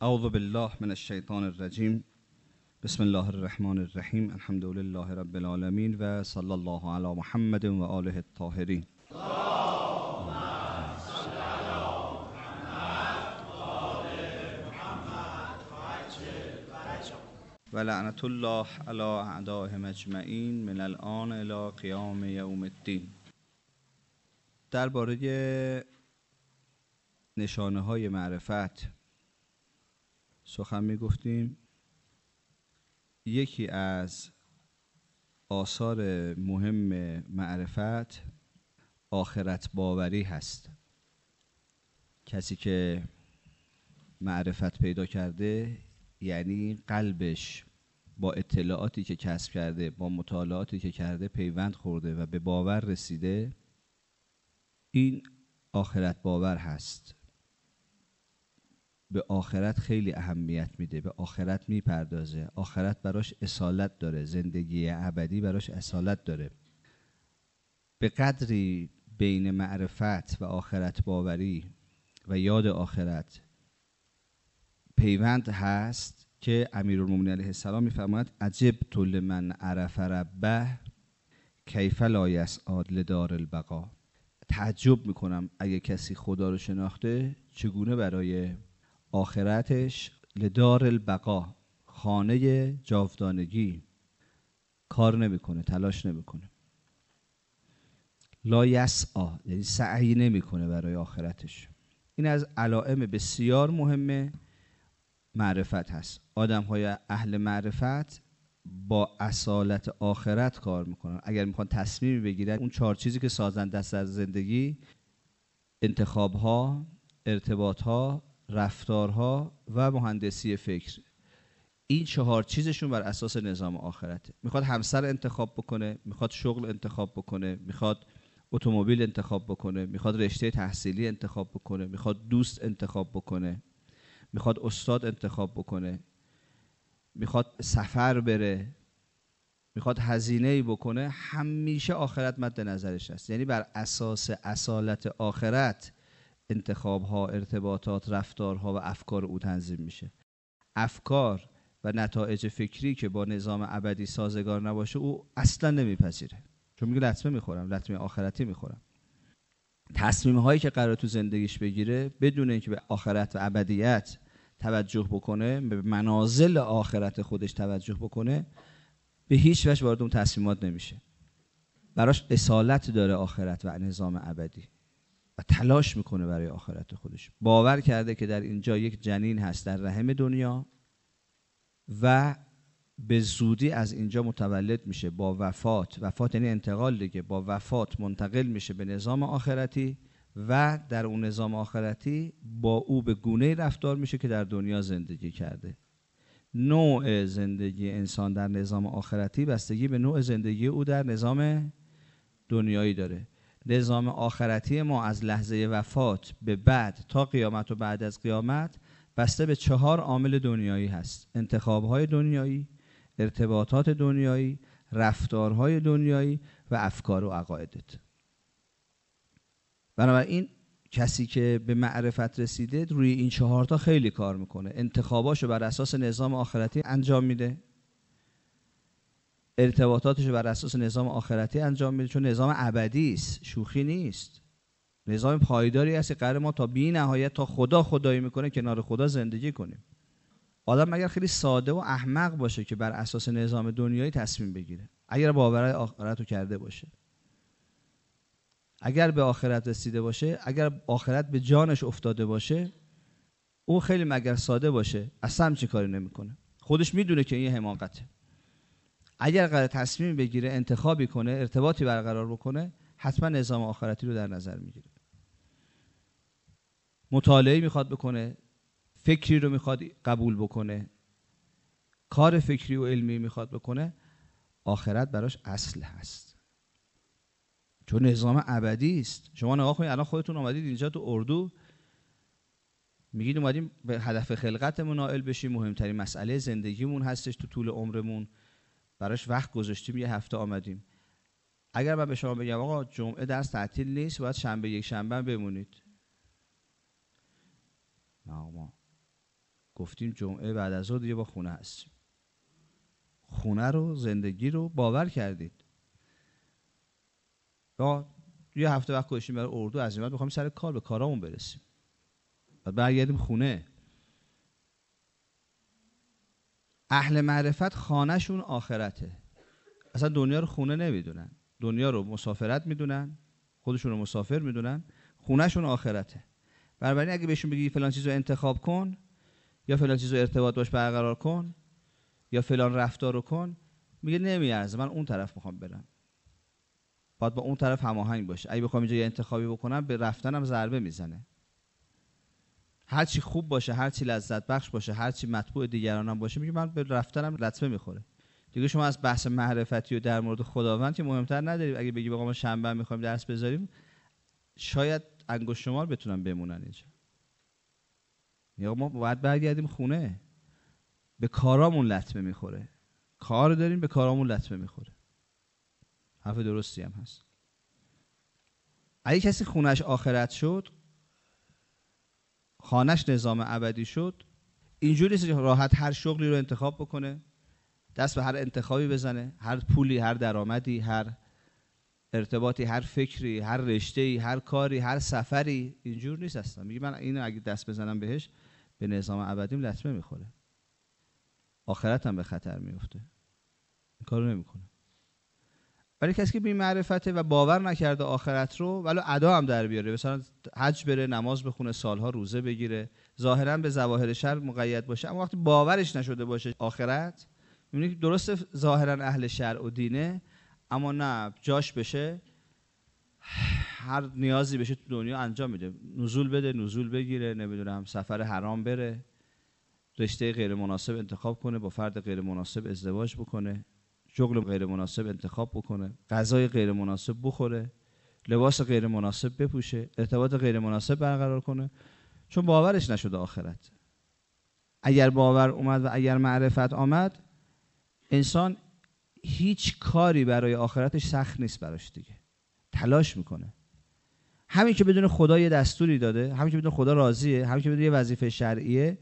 اعوذ بالله من الشیطان الرجیم. بسم الله الرحمن الرحیم. الحمد لله رب العالمین و صلی الله علی محمد و آله الطاهرین. و لعنت الله علی اعدائهم اجمعین من الآن الی قیام یوم الدین. درباره نشانه های معرفت سخن می گفتیم. یکی از آثار مهم معرفت آخرت باوری هست. کسی که معرفت پیدا کرده یعنی قلبش با اطلاعاتی که کسب کرده، با مطالعاتی که کرده پیوند خورده و به باور رسیده. این آخرت باور هست. به آخرت خیلی اهمیت میده، به آخرت میپردازه. آخرت براش اصالت داره، زندگی ابدی براش اصالت داره. به قدری بین معرفت و آخرت باوری و یاد آخرت پیوند هست که امیرالمومنین علیه السلام میفرماید عجبت لمن عرف ربه کیف لا یسعد لدار البقا. تعجب میکنم اگه کسی خدا رو شناخته چگونه برای آخرتش لدار البقا، خانه جاودانگی، کار نمیکنه، تلاش نمیکنه. لا یسعی یعنی سعی نمیکنه برای آخرتش. این از علائم بسیار مهم معرفت هست. آدم های اهل معرفت با اصالت آخرت کار میکنن. اگر میخوان تصمیمی بگیرن، اون 4 چیزی که سازنده است در زندگی، انتخاب ها، ارتباط ها، رفتارها و مهندسی فکر، این 4 چیزشون بر اساس نظام آخرته. میخواد همسر انتخاب بکنه، میخواد شغل انتخاب بکنه، میخواد اتومبیل انتخاب بکنه، میخواد رشته تحصیلی انتخاب بکنه، میخواد دوست انتخاب بکنه، میخواد استاد انتخاب بکنه، میخواد سفر بره، میخواد هزینه‌ای بکنه، همیشه آخرت مد نظرش هست. یعنی بر اساس اصالت آخرت انتخاب‌ها، ارتباطات، رفتارها و افکار او تنظیم میشه. افکار و نتایج فکری که با نظام ابدی سازگار نباشه او اصلا نمیپذیره. چون میگه لطمه میخورم، لطمه آخرتی میخورم. تصمیم‌هایی که قرار تو زندگیش بگیره بدون اینکه به آخرت و ابدیت توجه بکنه، به منازل آخرت خودش توجه بکنه، به هیچ وجه وارد اون تصمیمات نمیشه. براش اصالت داره آخرت و نظام ابدی و تلاش میکنه برای آخرت خودش. باور کرده که در اینجا یک جنین هست در رحم دنیا و به زودی از اینجا متولد میشه. با وفات یعنی انتقال دیگه، با وفات منتقل میشه به نظام آخرتی و در اون نظام آخرتی با او به گونه‌ای رفتار میشه که در دنیا زندگی کرده. نوع زندگی انسان در نظام آخرتی بستگی به نوع زندگی او در نظام دنیایی داره. نظام آخرتی ما از لحظه وفات به بعد تا قیامت و بعد از قیامت بسته به 4 عامل دنیایی هست: انتخاب‌های دنیایی، ارتباطات دنیایی، رفتارهای دنیایی و افکار و عقایدت. بنابراین کسی که به معرفت رسیده روی این 4 تا خیلی کار میکنه. انتخاباشو بر اساس نظام آخرتی انجام میده، ارتباطاتشو بر اساس نظام آخرتی انجام میده، چون نظام ابدی است، شوخی نیست. نظام پایداری است که قرار ما تا بی نهایت، تا خدا خدایی میکنه، کنار خدا زندگی کنیم. آدم مگر خیلی ساده و احمق باشه که بر اساس نظام دنیایی تصمیم بگیره؟ اگر باور آخرت رو کرده باشه، اگر به آخرت رسیده باشه، اگر آخرت به جانش افتاده باشه، او خیلی مگر ساده باشه اصلا همچین کاری نمیکنه. خودش میدونه که این حماقته. اگر قرار تصمیم بگیره، انتخابی کنه، ارتباطی برقرار بکنه، حتما نظام آخرتی رو در نظر میگیره. مطالعه میخواد بکنه، فکری رو میخواد قبول بکنه، کار فکری و علمی میخواد بکنه، آخرت براش اصل هست، چون نظام ابدی است. شما نگاه کنید، الان خودتون اومدید اینجا تو اردو، میگید اومدیم به هدف خلقتمون نائل بشیم، مهمترین مسئله زندگیمون هستش تو طول عمرمون، براش وقت گذاشتیم، یه هفته آمدیم. اگر من به شما بگم آقا جمعه درس تعطیل نیست، باید شنبه یک شنبه بمونید، نه ما گفتیم جمعه بعد از ظهر دیگه با خونه هستیم. خونه رو، زندگی رو باور کردید. یا یه هفته وقت گذاشتیم برای اردو، از این بعد می‌خوایم سر کار به کارامون برسیم. بعد برگردیم خونه. اهل معرفت خانه‌شون آخرته. اصلا دنیا رو خونه نمیدونن. دنیا رو مسافرت میدونن، خودشون رو مسافر میدونن، خونه‌شون آخرته. بنابراین اگه بهشون بگی فلان چیزو انتخاب کن، یا فلان چیزو ارتباط باش برقرار کن، یا فلان رفتار رو کن، میگه نمیارزه، من اون طرف میخوام برم. باید با اون طرف هماهنگ باشه. اگه بخوام اینجا یه انتخابی بکنم، به رفتنم ضربه میزنه. هر چی خوب باشه، هر چی لذت بخش باشه، هر چی مطبوع دیگرانم باشه، میگه من به رفتنم لطمه میخوره. دیگه شما از بحث معرفتی و در مورد خداوند که مهمتر ندارید. اگه بگی آقا ما شنبه میخوایم درس بذاریم، شاید انگشت شمار بتونن بمونن اینجا. یا ما باید برگردیم خونه. به کارامون لطمه میخوره. کار داریم، به کارامون لطمه میخوره. حرف درستی هم هست. اگه کسی خونش آخرت شد، خانش نظام ابدی شد، اینجوری نیست راحت هر شغلی رو انتخاب بکنه، دست به هر انتخابی بزنه، هر پولی، هر درآمدی، هر ارتباطی، هر فکری، هر رشته‌ای، هر کاری، هر سفری. اینجور نیست اصلا. میگه من اینو اگه دست بزنم بهش، به نظام ابدیم لطمه میخوره، آخرتم به خطر میفته. این کارو نمیکنه. ولی کسی که بی معرفته و باور نکرده آخرت رو، ولی ادا هم در بیاره، مثلا حج بره، نماز بخونه، سالها روزه بگیره، ظاهرا به ظواهر شرع مقید باشه، اما وقتی باورش نشده باشه آخرت، میبینی درسته ظاهرا اهل شرع و دینه، اما نه جاش بشه، هر نیازی بشه تو دنیا انجام میده. نزول بده، نزول بگیره، نمیدونم سفر حرام بره، رشته غیر مناسب انتخاب کنه، با فرد غیر مناسب ازدواج بکنه، شغل غیر مناسب انتخاب بکنه، غذای غیر مناسب بخوره، لباس غیر مناسب بپوشه، ارتباط غیر مناسب برقرار کنه، چون باورش نشده آخرت. اگر باور اومد و اگر معرفت آمد، انسان هیچ کاری برای آخرتش سخت نیست براش دیگه. تلاش میکنه. همین که بدون خدا یه دستوری داده، همین که بدون خدا راضیه، همین که بدون یه وظیفه شرعیه،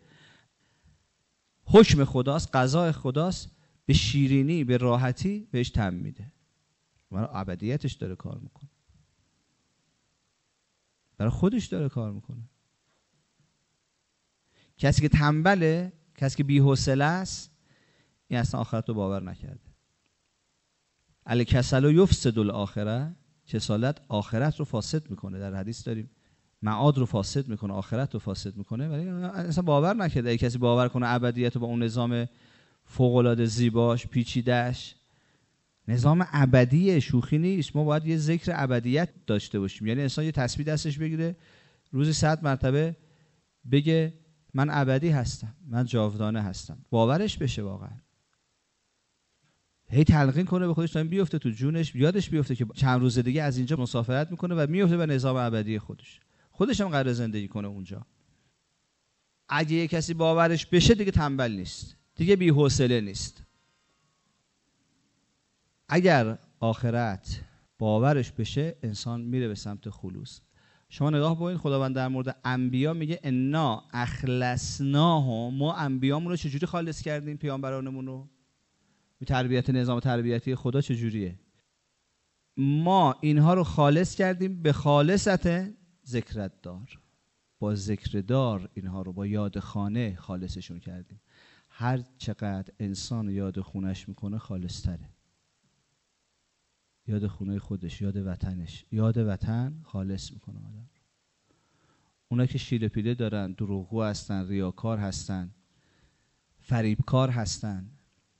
حکم خداست، قضاء خداست، به شیرینی، به راحتی بهش تم میده. برای ابدیتش داره کار میکنه. برای خودش داره کار میکنه. کسی که تنبله، کسی که بی‌حوصله است، این اصلا آخرت رو باور نکرده. الکسل یفسد الاخره، کسالت آخرت رو فاسد میکنه. در حدیث داریم معاد رو فاسد میکنه، آخرت رو فاسد میکنه. ولی اصلا باور نکرده. اگه کسی باور کنه ابدیت رو با اون نظام فوق العاده زیباش، پیچیده‌اش، نظام ابدی شوخی نیست. ما باید یه ذکر ابدیت داشته باشیم. یعنی انسان یه تسبیح دستش بگیره، روزی 100 مرتبه بگه من ابدی هستم، من جاودانه هستم، باورش بشه واقعا. هی تلقین کنه به خودش تا این بیفته تو جونش، یادش بیفته که چند روز دیگه از اینجا مسافرت میکنه و میفته به نظام ابدی خودش هم قرار زندگی کنه اونجا. اگه یه کسی باورش بشه، دیگه تنبل نیست، دیگه بی‌حوصله نیست. اگر آخرت باورش بشه، انسان میره به سمت خلوص. شما نگاه بکنید، خداوند در مورد انبیا میگه انا اخلصناهم، ما انبیامون رو چجوری خالص کردیم، پیامبرانمون رو. تربیت، نظام تربیتی خدا چجوریه؟ ما اینها رو خالص کردیم به خالصت ذکرت دار، با ذکر دار اینها رو با یاد خانه خالصشون کردیم. هر چقدر انسان یاد خونش میکنه خالص تره. یاد خونه خودش، یاد وطنش، یاد وطن خالص میکنه آدم. اونا که شیله پیله دارن، دروغگو هستن، ریاکار هستن، فریبکار هستن،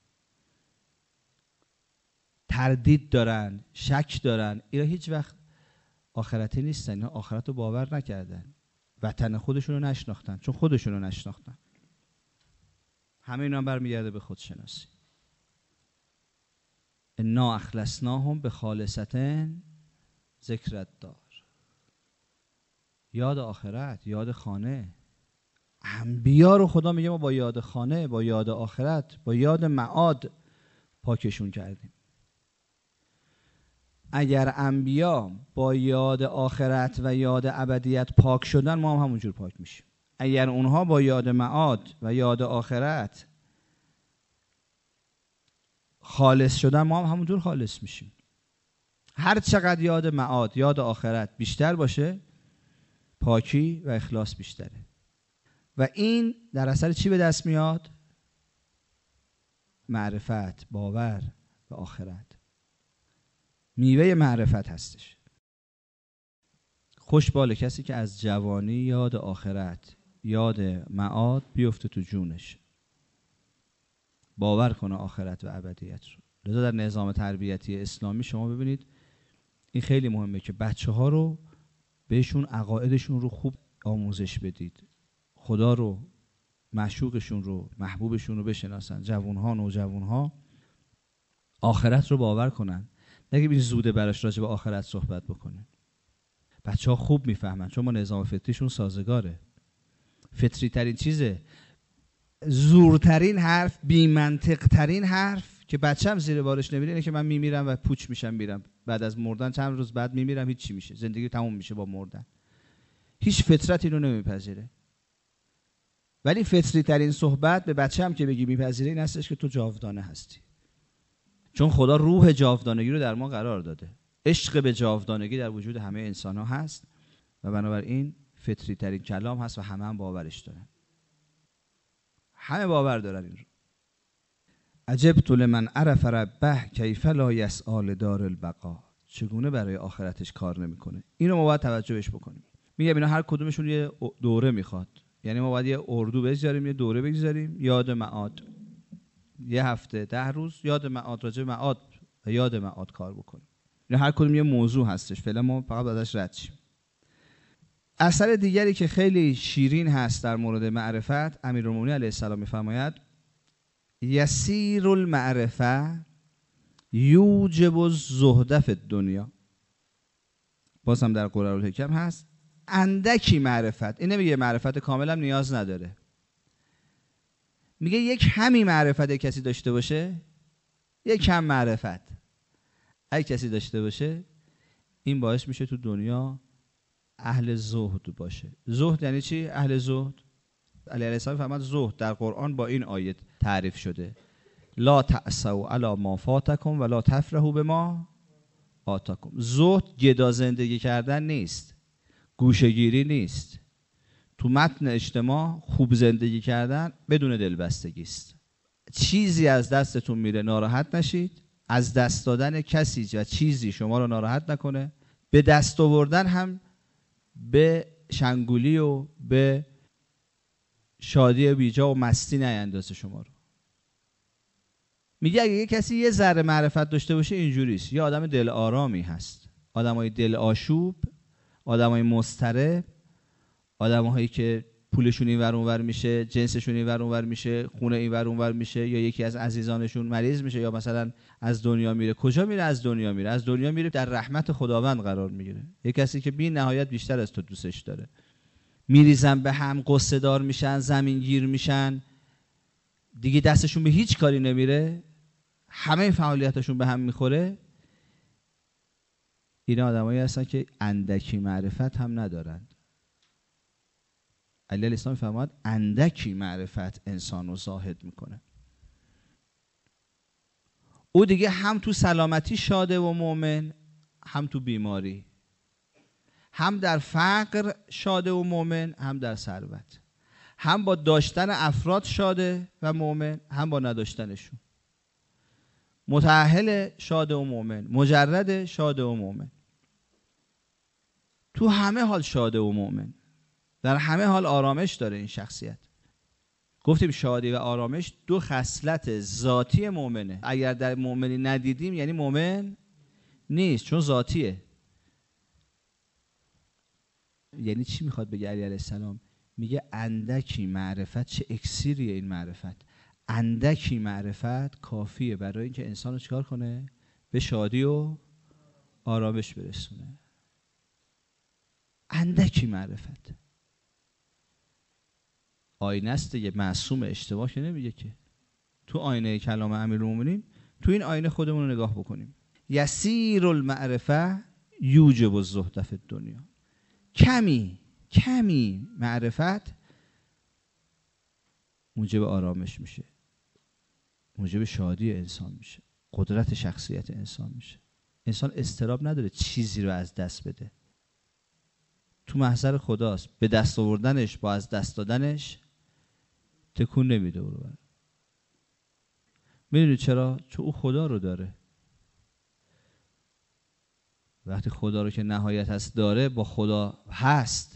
تردید دارن، شک دارن، اینا هیچ وقت آخرتی نیستن. اینا آخرت رو باور نکردن، وطن خودشون رو نشناختن، چون خودشون رو نشناختن. همه اینا هم برمیگرده به خودشناسی. انا اخلصناهم بخالصتن ذکرت دار. یاد آخرت، یاد خانه. انبیا رو خدا میگه ما با یاد خانه، با یاد آخرت، با یاد معاد پاکشون کردیم. اگر انبیا با یاد آخرت و یاد ابدیت پاک شدن، ما هم همونجور پاک میشیم. اگر اونها با یاد معاد و یاد آخرت خالص شدن، ما هم همونطور خالص میشیم. هر چقدر یاد معاد، یاد آخرت بیشتر باشه، پاکی و اخلاص بیشتره. و این در اثر چی به دست میاد؟ معرفت، باور و آخرت. میوه معرفت هستش. خوشبال کسی که از جوانی یاد آخرت، یاد معاد بیفته تو جونش، باور کنه آخرت و ابدیت رو. لذا در نظام تربیتی اسلامی شما ببینید این خیلی مهمه که بچه ها رو بهشون عقایدشون رو خوب آموزش بدید، خدا رو، معشوقشون رو، محبوبشون رو بشناسن. جوانها، نوجوانها آخرت رو باور کنن، نگه بین زوده براش راجع به آخرت صحبت بکنه. بچه ها خوب میفهمن چون ما نظام فطریشون سازگاره. فطری ترین چیزه، زورترین حرف، بی منطق ترین حرف که بچه‌م زیر بارش نمیره اینه که من میمیرم و پوچ میشم میرم، بعد از مردن چند روز بعد میمیرم، هیچ چی میشه، زندگی تموم میشه با مردن. هیچ فطرت اینو نمیپذیره. ولی فطری ترین صحبت به بچه‌م که بگی میپذیره این هستش که تو جاودانه هستی، چون خدا روح جاودانگی رو در ما قرار داده. عشق به جاودانگی در وجود همه انسان ها هست و بنابراین فطری ترین کلام هست و همه هم باورش دارن. همه باور دارن این رو. عجبت لمن عرف ربه کیف لا یسعی لدار البقا. چگونه برای آخرتش کار نمیکنه. اینو ما باید توجه بهش بکنیم. میگم اینا هر کدومشون یه دوره میخواد. یعنی ما باید یه اردو بذاریم، یه دوره بگذاریم، یاد معاد، یه هفته 10 روز یاد معاد، راجع به معاد و یاد معاد کار بکنیم. اینا هر کدوم یه موضوع هستش، فعلا ما فقط ازش رد شیم. اثر دیگری که خیلی شیرین هست در مورد معرفت، امیرالمومنین علیه السلام میفرماید یسیر المعرفه یوجب الزهد فی الدنیا. باز هم در قرارالحکم هست اندکی معرفت. این نمیگه معرفت کامل هم نیاز نداره، میگه یک کمی معرفت کسی داشته باشه، یک کم معرفت اگه کسی داشته باشه، این باعث میشه تو دنیا اهل زهد باشه. زهد یعنی چی؟ اهل زهد. علی علیه السلام فرمود زهد در قرآن با این آیه تعریف شده: لا تأسوا علی ما فاتکم ولا تفرحوا بما آتاکم. زهد گدا زندگی کردن نیست، گوشه‌گیری نیست. تو متن اجتماع خوب زندگی کردن بدون دلبستگی است. چیزی از دستتون میره ناراحت نشید، از دست دادن کسی و چیزی شما رو ناراحت نکنه، به دست آوردن هم به شنگولی و به شادی بیجا و مستی نیندازه شما رو. میگه اگه یه کسی یه ذره معرفت داشته باشه اینجوریست، یه آدم دل آرامی هست. آدمای دل آشوب، آدمای مضطرب، آدمایی که پولشون اینور اونور میشه، جنسشون اینور اونور میشه، خونه اینور اونور میشه، یا یکی از عزیزانشون مریض میشه، یا مثلا از دنیا میره. کجا میره؟ از دنیا میره. از دنیا میره در رحمت خداوند قرار میگیره. یه کسی که بی نهایت بیشتر از تو دوستش داره. میریزن به هم، قصه دار میشن، زمین گیر میشن، دیگه دستشون به هیچ کاری نمیره، همه فعالیتشون به هم میخوره. اینا آدمایی هستن که اندکی معرفت هم ندارند. علی السلام فرمود اندکی معرفت انسان رو زاهد میکنه. او دیگه هم تو سلامتی شاده و مؤمن، هم تو بیماری، هم در فقر شاده و مؤمن، هم در ثروت، هم با داشتن افراد شاده و مؤمن، هم با نداشتنشون. متأهل شاده و مؤمن، مجرد شاده و مؤمن، تو همه حال شاده و مؤمن، در همه حال آرامش داره این شخصیت. گفتیم شادی و آرامش دو خصلت ذاتی مؤمنه. اگر در مؤمنی ندیدیم یعنی مؤمن نیست، چون ذاتیه. یعنی چی میخواد بگه علی علیه السلام؟ میگه اندکی معرفت، چه اکسیریه این معرفت، اندکی معرفت کافیه برای اینکه انسان رو چیکار کنه؟ به شادی و آرامش برسونه. اندکی معرفت. آینه است دیگه، معصوم، اشتباه که نمیگه که. تو آینه کلام امیرالمومنین، تو این آینه خودمون رو نگاه بکنیم. یسیر المعرفه یوجب الزهد فی الدنیا. کمی معرفت موجب آرامش میشه، موجب شادی انسان میشه، قدرت شخصیت انسان میشه. انسان اضطراب نداره چیزی رو از دست بده، تو محضر خداست، به دست آوردنش با از دست دادنش تکون نمیده. میدونید چرا؟ چون او خدا رو داره. وقتی خدا رو که نهایت هست داره، با خدا هست،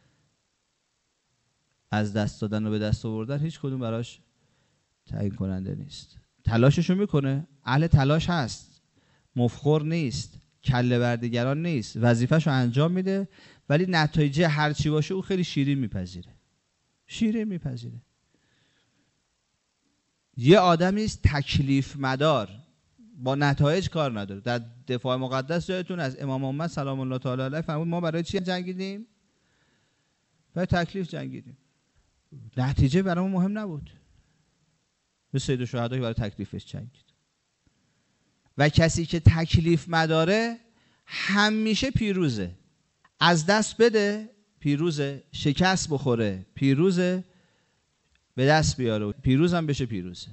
از دست دادن و به دست آوردن هیچ کدوم براش تعیین کننده نیست. تلاششو میکنه، اهل تلاش هست، مفخور نیست، کله بر دیگران نیست، وظیفه‌شو انجام میده، ولی نتایج هر چی باشه او خیلی شیرین میپذیره. شیرین میپذیره. یه آدمی است تکلیف مدار، با نتایج کار نداره. در دفاع مقدس جایتون از امام محمد سلام الله تعالی علیه فرمود ما برای چی جنگیدیم؟ برای تکلیف جنگیدیم. نتیجه برامون مهم نبود. به سید الشهدا که برای تکلیفش جنگید. و کسی که تکلیف مداره همیشه پیروزه. از دست بده پیروزه، شکست بخوره پیروزه، به دست بیاره پیروزم بشه پیروزه.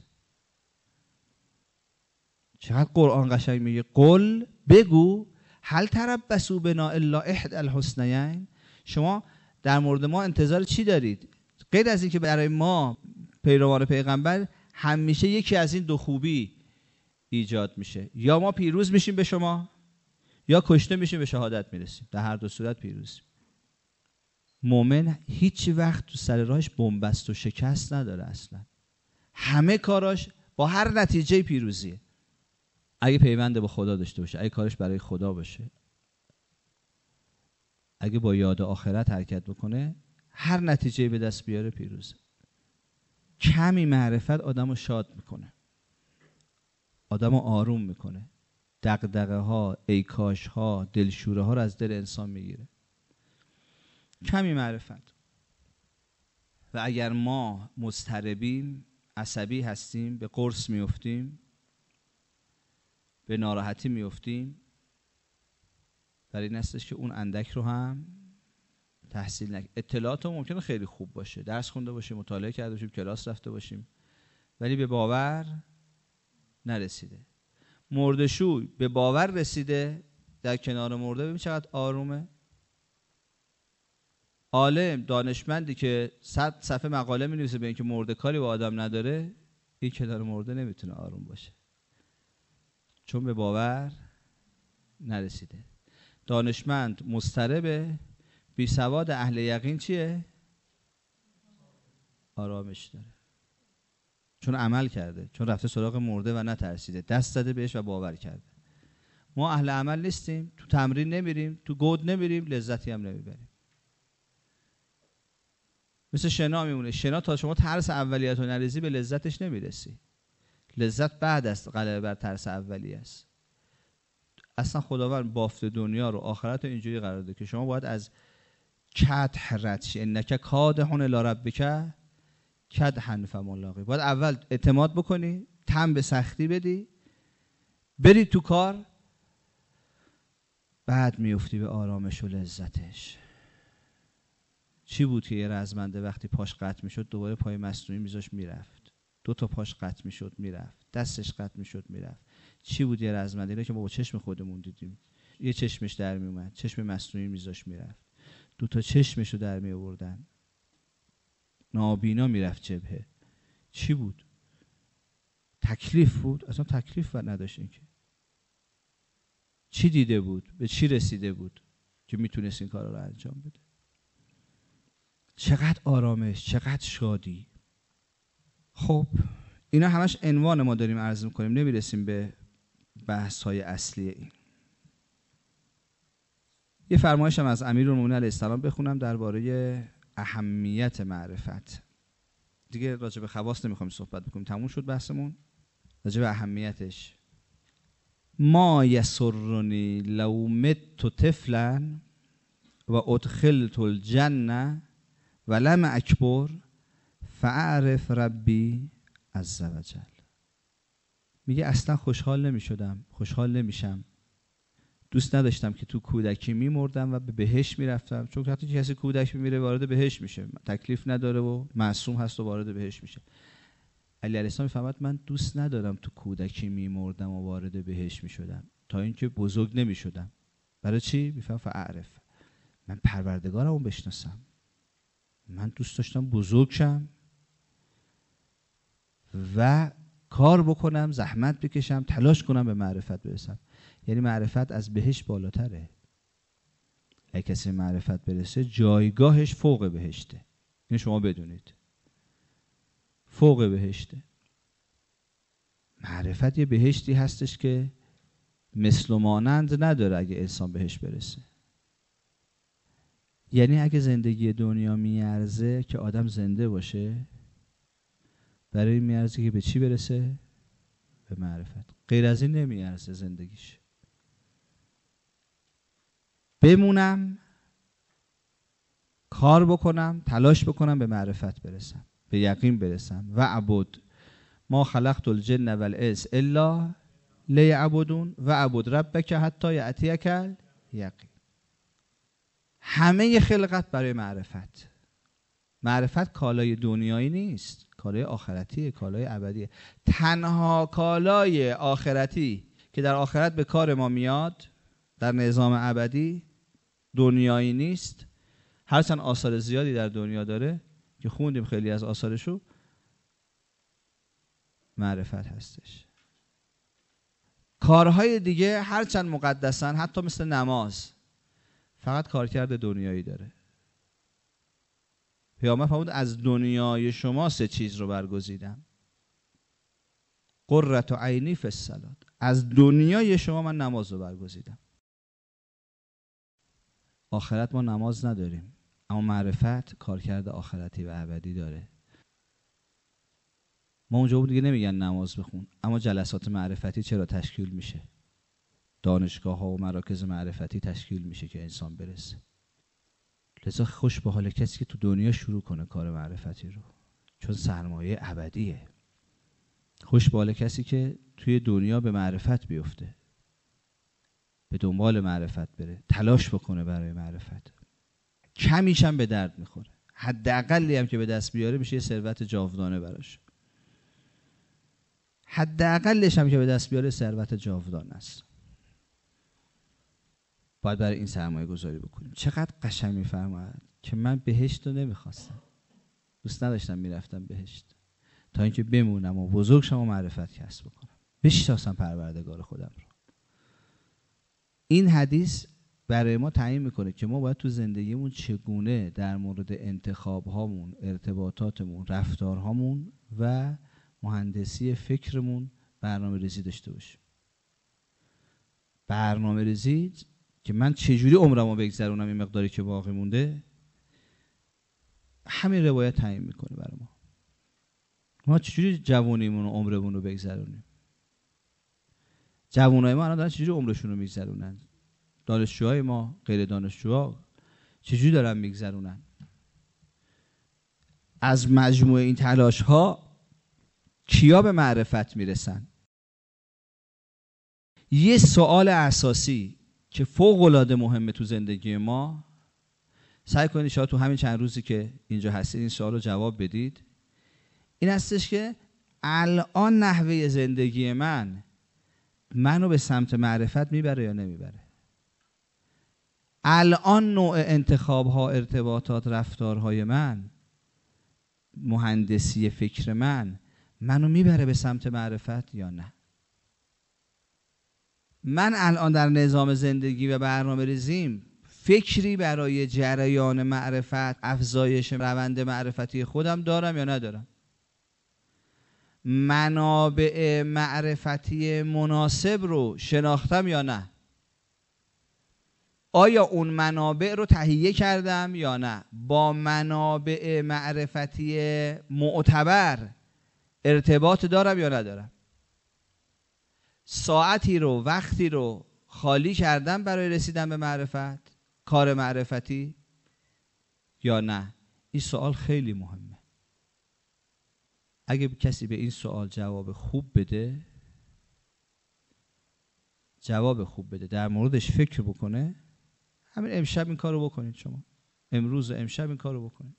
چقدر قرآن قشنگ میگه قل، بگو هل تربصوا بنا الا احدی الحسنیین. شما در مورد ما انتظار چی دارید؟ غیر از این که برای ما پیروان پیغمبر همیشه یکی از این دو خوبی ایجاد میشه، یا ما پیروز میشیم به شما، یا کشته میشیم به شهادت میرسیم. در هر دو صورت پیروزیم. مومن هیچ وقت تو سر راهش بنبست و شکست نداره اصلا. همه کاراش با هر نتیجه پیروزیه. اگه پیوند با خدا داشته باشه، اگه کارش برای خدا باشه، اگه با یاد آخرت حرکت بکنه، هر نتیجه به دست بیاره پیروزه. کمی معرفت آدمو شاد میکنه، آدمو آروم میکنه، دغدغه ها، ایکاش ها، دلشوره ها رو از دل انسان میگیره. کمی معرفت. و اگر ما مضطربیم، عصبی هستیم، به قرص میافتیم، به ناراحتی میافتیم، برای این هستش که اون اندک رو هم تحصیل نکنیم. اطلاعات ممکنه خیلی خوب باشه، درس خونده باشیم، مطالعه کرده باشیم، کلاس رفته باشیم، ولی به باور نرسیده. مرده‌شوی به باور رسیده، در کنار مرده ببین چقدر آرومه. عالم دانشمندی که 100 صفحه مقاله می‌نویسه به اینکه مرده کاری با آدم نداره، این کنار مرده نمیتونه آروم باشه، چون به باور نرسیده. دانشمند مضطربه، بی سواد اهل یقین چیه؟ آرامش داره، چون عمل کرده، چون رفته سراغ مرده و نترسیده، دست زده بهش و باور کرده. ما اهل عمل نیستیم، تو تمرین نمیریم، تو گود نمیریم، لذتی هم نمیبریم. مثل شنا میمونه. شنا تا شما ترس اولیت رو نریزی به لذتش نمیرسی. لذت بعد است، غلبه بر ترس اولیه است. اصلا خداوند بافت دنیا رو، آخرت رو اینجوری قرار داده که شما باید از کدح رد شی. انک کادحون الی ربک کدحا فملاقی. باید اول اعتماد بکنی، تن به سختی بدی، بری تو کار، بعد میفتی به آرامش و لذتش. چی بود که یه رزمنده وقتی پاش قطع میشد دوباره پای مصنوعی میذاش میرفت؟ 2 تا پاش قطع میشد میرفت، دستش قطع میشد میرفت. چی بود یه رزمنده؟ اینه که ما با چشم خودمون دیدیم. یه چشمش در میومد، چشم مصنوعی میذاش میرفت، 2 تا چشمشو در می آوردن، نابینا میرفت جبهه. چی بود؟ تکلیف بود؟ اصلا تکلیف نداشت. این که چی دیده بود؟ به چی رسیده بود که میتونست این کارا رو انجام بده؟ چقدر آرامش، چقدر شادی. خب اینا همش عنوان ما داریم عرض میکنیم، نمیرسیم به بحث های اصلی این. یه فرمایش هم از امیرالمومنین علیه السلام بخونم درباره اهمیت معرفت. دیگه راجع به خواص نمیخوایم صحبت بکنیم، تموم شد بحثمون. راجع به اهمیتش: ما یسرنی لو مت طفلا و ادخلت الجنه ولم اکبر فاعرف ربی عز وجل. میگه اصلا خوشحال نمیشم دوست نداشتم که تو کودکی میمردم و به بهشت میرفتم، چون وقتی کسی کودک میره وارد بهشت میشه، تکلیف نداره و معصوم هست و وارد بهشت میشه. علی علیه السلام میفهمد من دوست ندارم تو کودکی میمردم و وارد بهشت میشدم تا اینکه بزرگ نمیشدم. برای چی؟ میفهم فاعرف، من پروردگارمو بشناسم، من دوست داشتم بزرگ شم و کار بکنم، زحمت بکشم، تلاش کنم به معرفت برسم. یعنی معرفت از بهشت بالاتره. اگه کسی معرفت برسه جایگاهش فوق بهشته. این شما بدونید فوق بهشته. معرفت یه بهشتی هستش که مثل و مانند نداره اگه انسان بهش برسه. یعنی اگه زندگی دنیا میارزه که آدم زنده باشه، برای این میارزه که به چی برسه؟ به معرفت. غیر از این نمیارزه زندگیش. بمونم، کار بکنم، تلاش بکنم، به معرفت برسم، به یقین برسم. و عبد ما خلقت الجن والانس الا لیعبدون و عبد ربک حتی یأتیک الیقین. همه خلقت برای معرفت. معرفت کالای دنیایی نیست، کالای آخرتیه، کالای ابدیه. تنها کالای آخرتی که در آخرت به کار ما میاد در نظام ابدی دنیایی نیست، هرچند آثار زیادی در دنیا داره که خوندیم خیلی از آثارشو، معرفت هستش. کارهای دیگه هرچند مقدسن، حتی مثل نماز، فقط کارکرد دنیایی داره. پیامبر فرمود از دنیای شما 3 چیز رو برگزیدم. قرة عینی فی الصلاة. از دنیای شما من نماز رو برگزیدم. آخرت ما نماز نداریم، اما معرفت کارکرد آخرتی و ابدی داره. ما اونجا دیگه نمیگن نماز بخون، اما جلسات معرفتی چرا تشکیل میشه؟ دانشگاه ها و مراکز معرفتی تشکیل میشه که انسان برسه. لذا خوش به حال کسی که تو دنیا شروع کنه کار معرفتی رو، چون سرمایه ابدیه. خوش به حال کسی که توی دنیا به معرفت بیفته، به دنبال معرفت بره، تلاش بکنه برای معرفت. کمیش هم به درد میخوره، حداقلی هم که به دست بیاره میشه یه ثروت جاودانه براش. حداقلش هم که به دست بیاره ثروت جاودانه است. باید برای این سرمایه گذاری بکنیم. چقدر قشنگ میفرماید که من بهشت رو نمیخواستم، دوست نداشتم میرفتم بهشت تا اینکه بمونم و بزرگ شم و معرفت کسب بکنم، بشناسم پروردگار خودم رو. این حدیث برای ما تعیین میکنه که ما باید تو زندگیمون چگونه در مورد انتخاب هامون، ارتباطاتمون، رفتارهامون و مهندسی فکرمون برنامه ریزی داشته باشیم. برنامه ریزی که من چجوری عمرمو بگذرونم، این مقداری که باقی مونده، همین روایت تعیین میکنه برای ما. ما چجوری جوونیمون و عمرمون رو بگذرونیم. جوانای ما الان دارن چجوری عمرشون رو میگذرونن؟ دانشجوهای ما، غیر دانشجوها چجوری دارن میگذرونن؟ از مجموع این تلاش ها کیا به معرفت میرسن؟ یه سوال اساسی که فوق العاده مهمه تو زندگی ما، سعی کنید شاید تو همین چند روزی که اینجا هستید این سوال رو جواب بدید. این هستش که الان نحوه زندگی منو به سمت معرفت میبره یا نمیبره؟ الان نوع انتخاب ها، ارتباطات، رفتارهای من، مهندسی فکر منو میبره به سمت معرفت یا نه؟ من الان در نظام زندگی و برنامه ریزیم فکری برای جریان معرفت، افزایش روند معرفتی خودم دارم یا ندارم؟ منابع معرفتی مناسب رو شناختم یا نه؟ آیا اون منابع رو تهیه کردم یا نه؟ با منابع معرفتی معتبر ارتباط دارم یا ندارم؟ ساعتی رو، وقتی رو خالی کردم برای رسیدن به معرفت، کار معرفتی یا نه؟ این سوال خیلی مهمه. اگه کسی به این سوال جواب خوب بده، جواب خوب بده، در موردش فکر بکنه، همین امشب این کارو بکنید. شما امروز و امشب این کارو بکنید.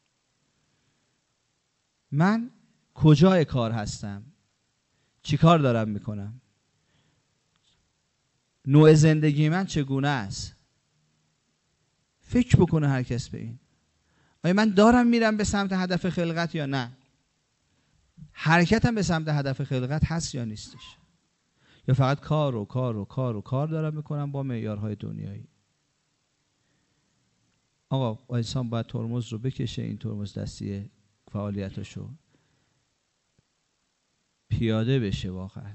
من کجای کار هستم؟ چی کار دارم میکنم؟ نوع زندگی من چگونه است؟ فکر بکنه هر کس به این. آیا من دارم میرم به سمت هدف خلقت یا نه؟ حرکتم به سمت هدف خلقت هست یا نیستش؟ یا فقط کار و کار و کار و کار دارم میکنم با معیارهای دنیایی؟ آقا انسان باید ترمز رو بکشه، این ترمز دستی فعالیتاشو پیاده بشه، واقعا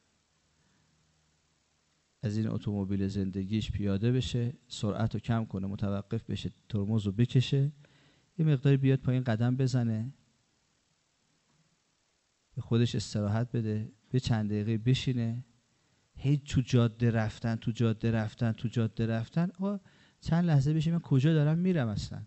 از این اتومبیل زندگیش پیاده بشه، سرعت رو کم کنه، متوقف بشه، ترمز رو بکشه، یه مقداری بیاد پایین قدم بزنه، به خودش استراحت بده، به چند دقیقه بشینه. هی تو جاده رفتن تو جاده رفتن تو جاده رفتن، آقا چند لحظه بشه من کجا دارم میرم اصلا؟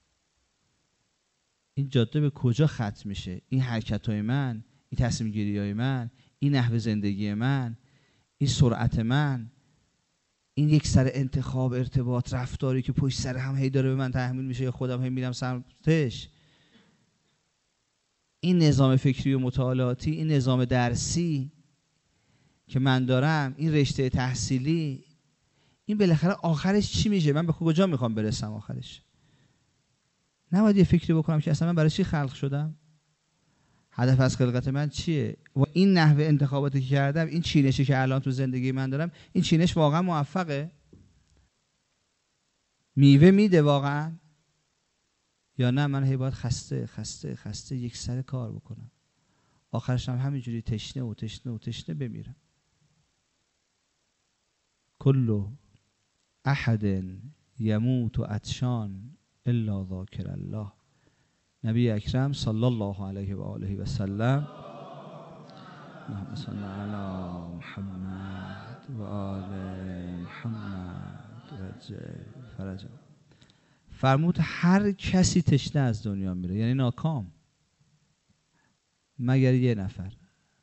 این جاده به کجا ختم میشه؟ این حرکت‌های من، این تصمیم گیری‌های من، این نحو زندگی من، این سرعت من، این یک سر انتخاب، ارتباط، رفتاری که پشت سر هم هی داره به من تحمیل میشه یا خودم هی میرم سمتش، این نظام فکری و مطالعاتی، این نظام درسی که من دارم، این رشته تحصیلی، این بالاخره آخرش چی میشه؟ من به کجا میخوام برسم آخرش؟ نباید یه فکری بکنم که اصلا من برای چی خلق شدم؟ هدف از خلقت من چیه؟ و این نحوه انتخاباتی که کردم، این چینشی که الان تو زندگی من دارم، این چینش واقعا موفقه؟ میوه میده واقعا؟ یا نه من هی باید خسته یک سر کار بکنم، آخرش هم همینجوری تشنه و تشنه و تشنه بمیرم. کل احد یموت عطشان الا ذاکر الله. نبی اکرم صلی الله علیه و آله و سلم، اللهم صل علی محمد و آل محمد وعجل فرجه، فرمود هر کسی تشنه از دنیا میره، یعنی ناکام، مگر یه نفر،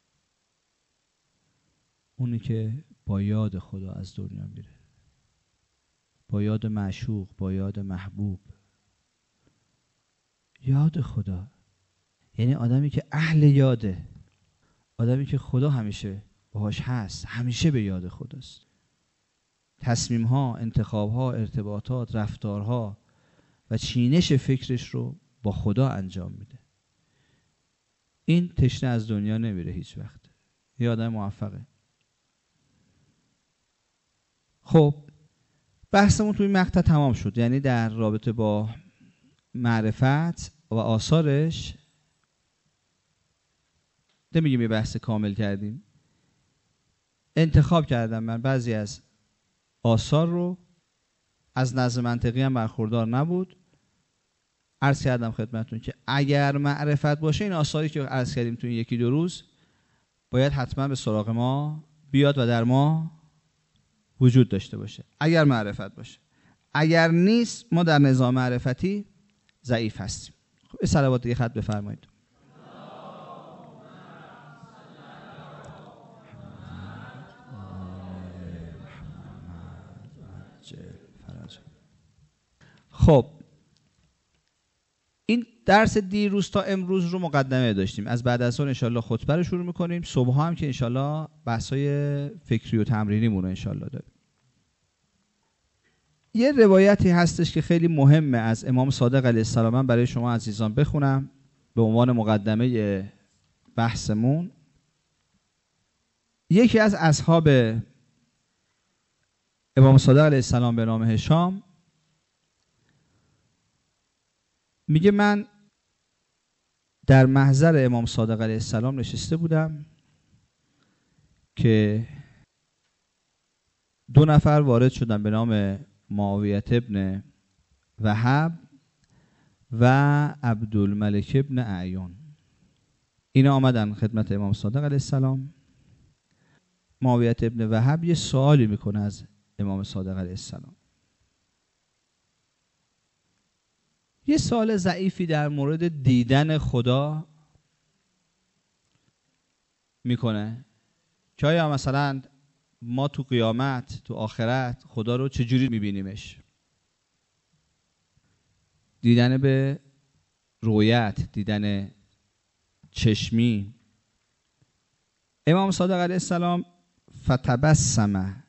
اونی که با یاد خدا از دنیا میره، با یاد معشوق، با یاد محبوب، یاد خدا. یعنی آدمی که اهل یاده، آدمی که خدا همیشه باهاش هست، همیشه به یاد خداست، تصمیم ها، انتخاب ها، ارتباطات، رفتارها و چینش فکرش رو با خدا انجام میده. این تشنه از دنیا نمیره هیچ وقت، یه آدم موفقه. خب بحثمون توی مقطع تمام شد، یعنی در رابطه با معرفت و آثارش نمیگیم یه بحث کامل کردیم. انتخاب کردم من بعضی از آثار رو، از نظم منطقی هم برخوردار نبود. عرض کردم خدمتتون که اگر معرفت باشه، این آثاری که عرض کردیم تو این یکی دو روز باید حتما به سراغ ما بیاد و در ما وجود داشته باشه، اگر معرفت باشه. اگر نیست، ما در نظام معرفتی ضعیف هستیم. خب صلوات دیگه خط بفرمایید. خب این درس دیروز تا امروز رو مقدمه داشتیم، از بعد از اون انشالله خطبه رو شروع میکنیم. صبح هم که انشالله بحثای فکری و تمرینیمون رو انشالله داریم. یه روایتی هستش که خیلی مهمه از امام صادق علیه السلام، من برای شما عزیزان بخونم به عنوان مقدمه بحثمون. یکی از اصحاب امام صادق علیه السلام به نام هشام میگه من در محضر امام صادق علیه السلام نشسته بودم که دو نفر وارد شدن به نام معاویه ابن وهب و عبدالملک ابن اعیان. اینا آمدن خدمت امام صادق علیه السلام. معاویه ابن وهب یه سوالی میکنه از امام صادق علیه السلام، یه سوال ضعیفی در مورد دیدن خدا میکنه که آیا مثلا ما تو قیامت، تو آخرت خدا رو چجوری میبینیمش؟ دیدن به رؤیت، دیدن چشمی. امام صادق علیه السلام فتبسم.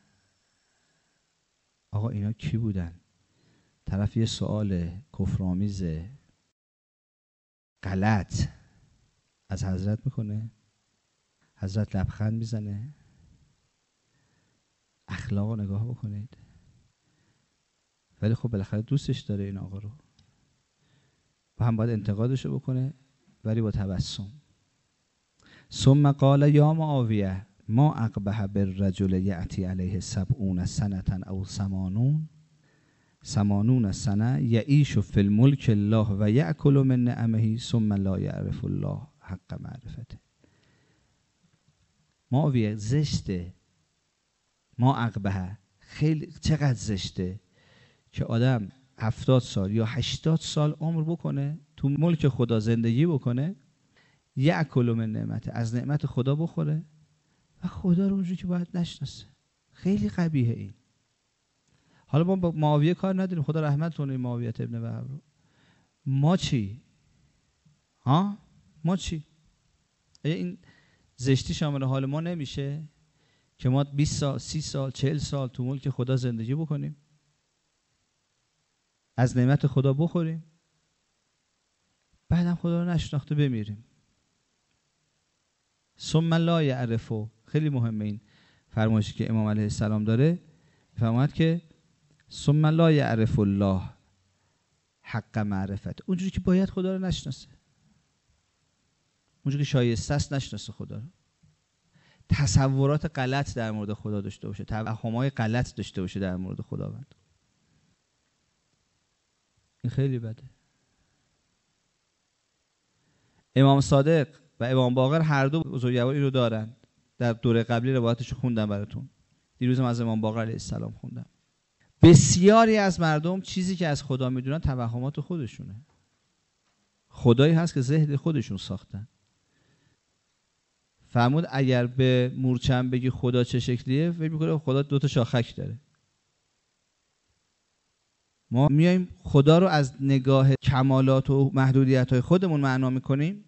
آقا اینا کی بودن؟ طرف یه سوال کفرآمیز غلط از حضرت میکنه، حضرت لبخند میزنه. اخلاق رو نگاه بکنید. ولی خب بالاخره دوستش داره این آقا رو و هم باید انتقادش رو بکنه، ولی با تبسم. ثم قال یا معاویه ما اقبح بالرجل یأتی علیه 70 سنة او 80 سنه یعیش فی الملک الله و یأکل من نعمه ثم لا یعرف الله حق معرفته. معاویه زشته، ما اقبح، خیلی چقدر زشته که آدم 70 سال یا 80 سال عمر بکنه تو ملک خدا زندگی بکنه، یأکل من نعمته، از نعمت خدا بخوره و خدا رو اونجوری که باید نشناسه. خیلی قبیحه این. حالا ما با معاویه کار نداریم، خدا رحمت کنه معاویه ابن وهب رو. ما چی؟ ها؟ ما چی؟ این زشتی شامل حال ما نمیشه که ما 20 سال، 30 سال، 40 سال تو ملک خدا زندگی بکنیم، از نعمت خدا بخوریم، بعدم خدا رو نشناخته بمیریم. ثم لا یعرفو. خیلی مهمه این فرمایشی که امام علیه السلام داره، فرماید که ثم لا یعرف الله حق معرفت، اونجوری که باید خدا رو نشناسه، اونجوری که شایسته است نشناسه خدا رو. تصورات غلط در مورد خدا داشته باشه، توهمات غلط داشته باشه در مورد خداوند. این خیلی بده. امام صادق و امام باقر هر دو بزرگوار این رو دارن. در دوره قبلی روایتش خوندم براتون، دیروزم از امام باقر علیه السلام خوندم. بسیاری از مردم چیزی که از خدا میدونن توهمات خودشونه. خدایی هست که ذهن خودشون ساختن. فرمود اگر به مورچه‌ام بگی خدا چه شکلیه، فکر می‌کنه خدا 2 تا شاخک داره. ما میایم خدا رو از نگاه کمالات و محدودیت‌های خودمون معنا می‌کنیم،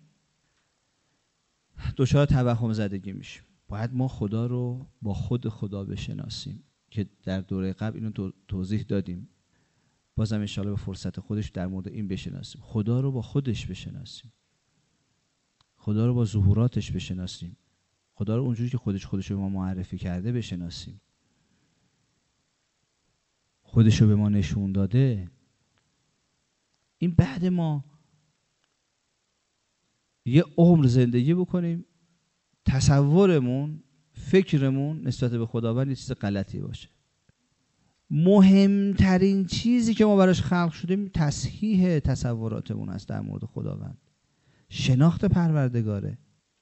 دچار توهم زدگی میشیم. باید ما خدا رو با خود خدا بشناسیم که در دوره قبل اینو توضیح دادیم. بازم ان شاءالله به فرصت خودش در مورد این بشناسیم. خدا رو با خودش بشناسیم. خدا رو با ظهوراتش بشناسیم. خدا رو اونجوری که خودش رو به ما معرفی کرده بشناسیم. خودش رو به ما نشون داده. این بعد ما یه عمر زندگی بکنیم تصورمون، فکرمون نسبت به خداوند یه چیز غلطی باشه. مهمترین چیزی که ما براش خلق شدیم تصحیح تصوراتمون است در مورد خداوند، شناخت پروردگاره.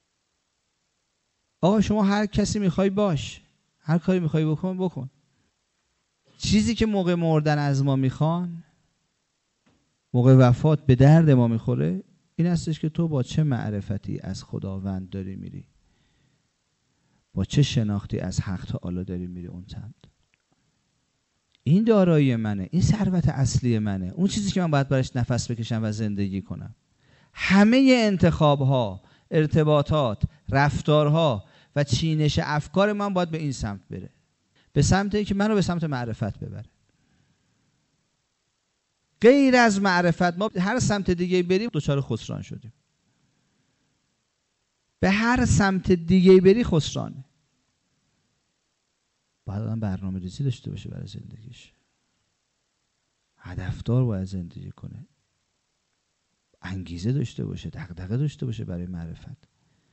آقا شما هر کسی میخوای باش، هر کاری میخوای بکن. چیزی که موقع مردن از ما میخوان، موقع وفات به درد ما میخوره، این هستش که تو با چه معرفتی از خداوند داری میری، با چه شناختی از حق تعالی داری میری اون سمت. این دارایی منه، این ثروت اصلی منه، اون چیزی که من باید براش نفس بکشم و زندگی کنم. همه انتخاب‌ها، ارتباطات، رفتارها و چینش افکار من باید به این سمت بره، به سمتی که منو به سمت معرفت ببره. غیر از معرفت ما هر سمت دیگه بریم دچار خسران شدیم. به هر سمت دیگه بری خسرانه. باید آدم برنامه ریزی داشته باشه برای زندگیش، هدفدار باید زندگی کنه، انگیزه داشته باشه، دغدغه داشته باشه برای معرفت.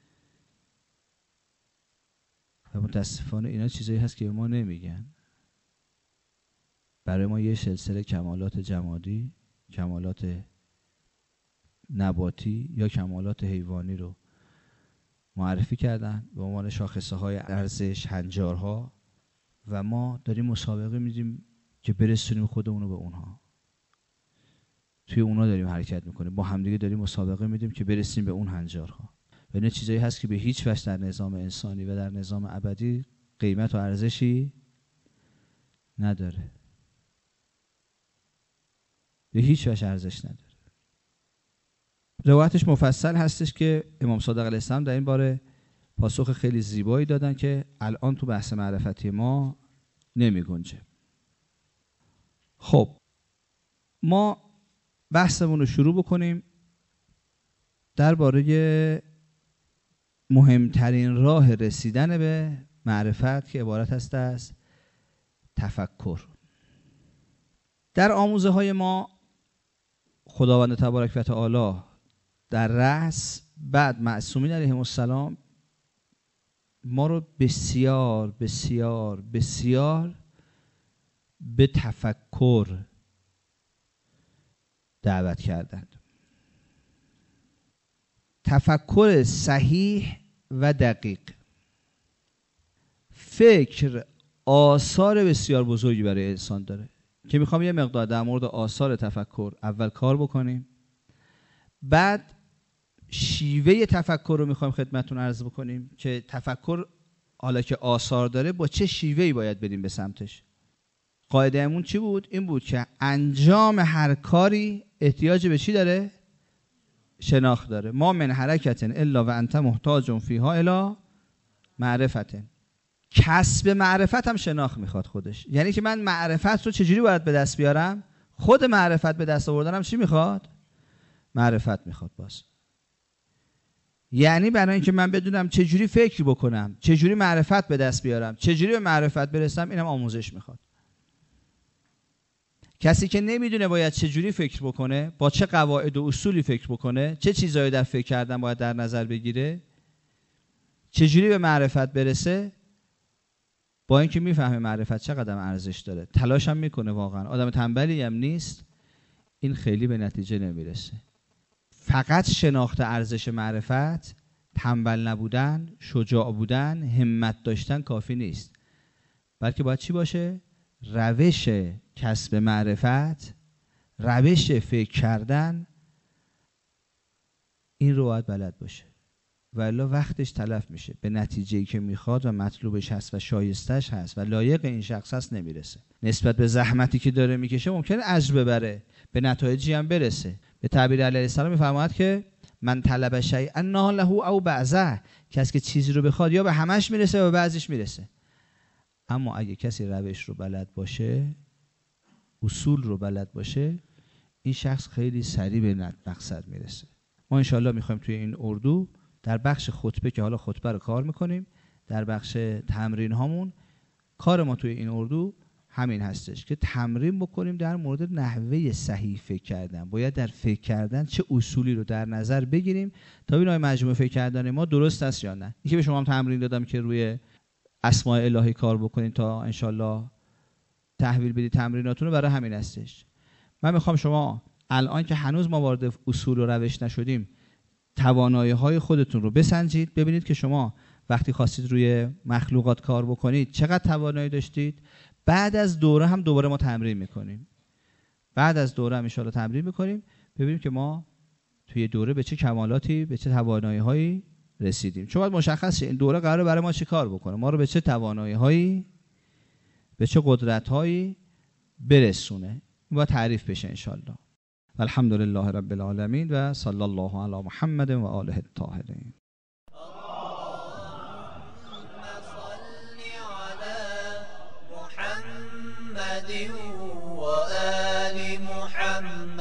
و متاسفانه اینا چیزایی هست که به ما نمیگن. برای ما یه سلسله کمالات جمادی، کمالات نباتی یا کمالات حیوانی رو معرفی کردن به عنوان شاخصه های ارزش، هنجارها، و ما داریم مسابقه میدیم که برسونیم خودمون رو به اونها. توی اونها داریم حرکت میکنیم، با همدیگه داریم مسابقه میدیم که برسیم به اون هنجارها. و این چیزایی هست که به هیچ وجه در نظام انسانی و در نظام ابدی قیمت و ارزشی نداره، به هیچ وجه ارزش نداره. روایتش مفصل هستش که امام صادق علیه السلام در این باره پاسخ خیلی زیبایی دادن که الان تو بحث معرفتی ما نمی گنجه. خب ما بحثمون رو شروع بکنیم درباره مهمترین راه رسیدن به معرفت که عبارت است از تفکر. در آموزه های ما خداوند تبارک و تعالی در رأس بعد معصومین علیهم السلام ما رو بسیار بسیار بسیار به تفکر دعوت کردند. تفکر صحیح و دقیق. فکر آثار بسیار بزرگی برای انسان داره که میخوام یه مقدار در مورد آثار تفکر اول کار بکنیم، بعد شیوه تفکر رو میخوایم خدمتتون عرض بکنیم که تفکر حالا که آثار داره با چه شیوهی باید بریم به سمتش. قاعده امون چی بود؟ این بود که انجام هر کاری احتیاج به چی داره؟ شناخت داره. ما من حرکت الا و انت محتاج فیها الی معرفت. کسب معرفت هم شناخت میخواد خودش. یعنی که من معرفت رو چجوری باید به دست بیارم؟ خود معرفت به دست آوردنم چی میخواد؟ معرفت میخواد. باز یعنی برای اینکه من بدونم چجوری فکر بکنم، چجوری معرفت به دست بیارم، چجوری به معرفت برسم، اینم آموزش میخواد. کسی که نمیدونه باید چجوری فکر بکنه، با چه قواعد و اصولی فکر بکنه، چه چیزایی در فکر کردن باید در نظر بگیره، چجوری به معرفت برسه، با اینکه میفهمه معرفت چقدر ارزش داره، تلاش هم میکنه، واقعا آدم تنبلی هم نیست، این خیلی به نتیجه نمیرسه. فقط شناخت ارزش معرفت، تنبل نبودن، شجاع بودن، همت داشتن کافی نیست، بلکه باید چی باشه؟ روش کسب معرفت، روش فکر کردن، این رو باید بلد باشه، ولی وقتش تلف میشه، به نتیجه‌ای که میخواد و مطلوبش هست و شایستش هست و لایق این شخص هست نمیرسه. نسبت به زحمتی که داره میکشه ممکنه اجر ببره، به نتایجی هم برسه. به تعبیر علیه السلام میفرماید که من طلب شیئا نال له او بعضه، کسی که چیزی رو بخواد یا به همش میرسه و به بعضیش میرسه. اما اگه کسی روش رو بلد باشه، اصول رو بلد باشه، این شخص خیلی سریع به مقصد میرسه. ما انشالله میخوایم توی این اردو در بخش خطبه که حالا خطبه رو کار میکنیم، در بخش تمرین هامون، کار ما توی این اردو همین هستش که تمرین بکنیم در مورد نحوه صحیح فکر کردن. باید در فکر کردن چه اصولی رو در نظر بگیریم تا ببینیم مجموعه فکر کردن ما درست است یا نه. اینکه به شما هم تمرین دادم که روی اسماء الهی کار بکنید تا انشالله تحویل بدید تمریناتون رو، برای همین هستش. من میخوام شما الان که هنوز ما وارد اصول و روش نشدیم، توانایی‌های خودتون رو بسنجید، ببینید که شما وقتی خواستید روی مخلوقات کار بکنید چقدر توانایی داشتید. بعد از دوره هم دوباره ما تمرین میکنیم، بعد از دوره هم انشالله تمرین میکنیم، ببینیم که ما توی دوره به چه کمالاتی، به چه توانایی‌هایی رسیدیم. چون باید مشخص شه این دوره قراره برای ما چه کار بکنه، ما رو به چه توانایی‌هایی، به چه قدرت‌هایی برسونه. این باید تعریف بشه انشالله. الحمد لله رب العالمین و صلی الله علی محمد و آله الطاهرین. محمد و آل محمد.